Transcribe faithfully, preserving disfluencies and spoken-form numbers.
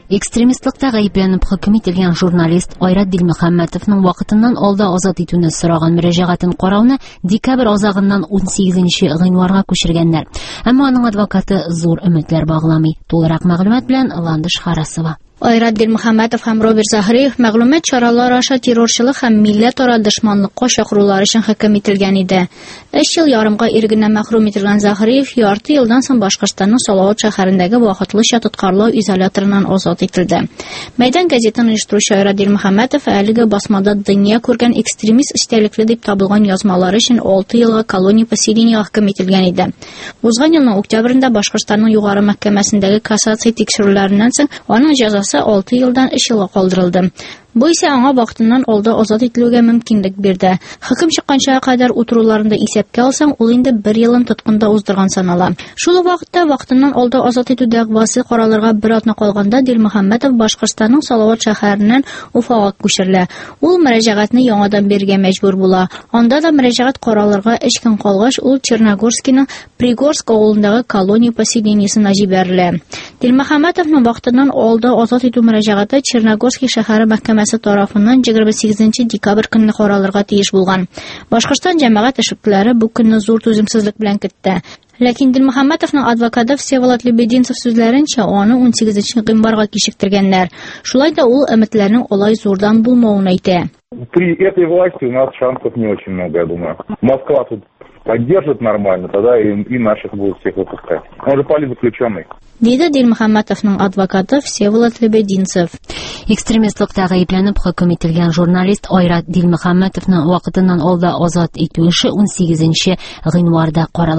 Экстремистлыкта гаепләнеп хөкем ителгән журналист Айрат Дилмөхәммәтовның вакытыннан алда азат итүне сораган мөрәҗәгатен карауны декабрь азагыннан унсигезенче гыйнварга күчергәннәр. Әмма аның адвокаты зур өметләр багламый. Тулырак мәгълүмат белән Ландыш Харасова. Айрат Дилмөхәммәтов һәм Роберт Захариев мәгълүмат чаралары аша террорчылык һәм милләт-ара дошманлыкка чакырулар өчен хөкем ителгән иде. Өч ел ярымга иргенә мәхрүм ителгән Захариев ярты елдан соң Башкортстанның Салават шәһәрендәге вакытлыча тоткарлау изоляторыннан азат ителде. Мәйдан газетын оештыручы Айрат Дилмөхәммәтов әлеге басмада дөнья күргән экстремист истәлекле дип табылган язмалары өчен алты елга колония поселения хөкем ителгән иде. Узган елның октябрендә Башкортстанның югары мәхкәмәсендәге кассация тикшерүләреннән соң аның җәзасы алты елдан өч елга калдырылды. Бу исә аңа вакытыннан алда азат ителүгә мөмкинлек бирде. Хөкем чыкканча кадәр утыруларында исәпкә алсаң, ул инде бер елын тоткында уздырган санала. Шул ук вакытта вакытыннан алда азат итү дәгъвасы каралырга бер атна калганда Дилмөхәммәтов Башкортстанның Салават шәһәреннән Уфага күчерелә. Ул мөрәҗәгатьне яңадан бирергә мәҗбүр була. Анда да мөрәҗәгать каралырга өч көн калгач, ул Черногорскийның Пригорск авылындагы колония поселениесенә җибәрелә. Дилмөхәммәтовның вакытыннан алда азат итү мөрәҗәгате Черногорский шәһәре мәхкәмәсе тарафыннан егерме сигезенче декабрь көнне каралырга тиеш булган. Башкортстан җәмәгать эшлеклеләре бу көнне зур түземсезлек белән көтте. Ләкин Дилмөхәммәтовның адвокаты Всеволод Лебединцев сүзләренчә, аны унсигезенче гыйнварга кичектергәннәр. Шулай да ул өметләрнең алай зурдан булмавын әйтә. При этой власти у нас шансов не очень много, я думаю. Москва тут поддержит нормально, тогда и, и наших будут всех выпускать. Он же политзаключенный. Диде Дилмөхәммәтовның адвокаты Всеволод Лебединцев. Экстремистлыкта гаепләнеп хөкем ителгән журналист Айрат Дилмөхәммәтовның вакытыннан алда азат итү эше унсигезенче гыйнварда каралган.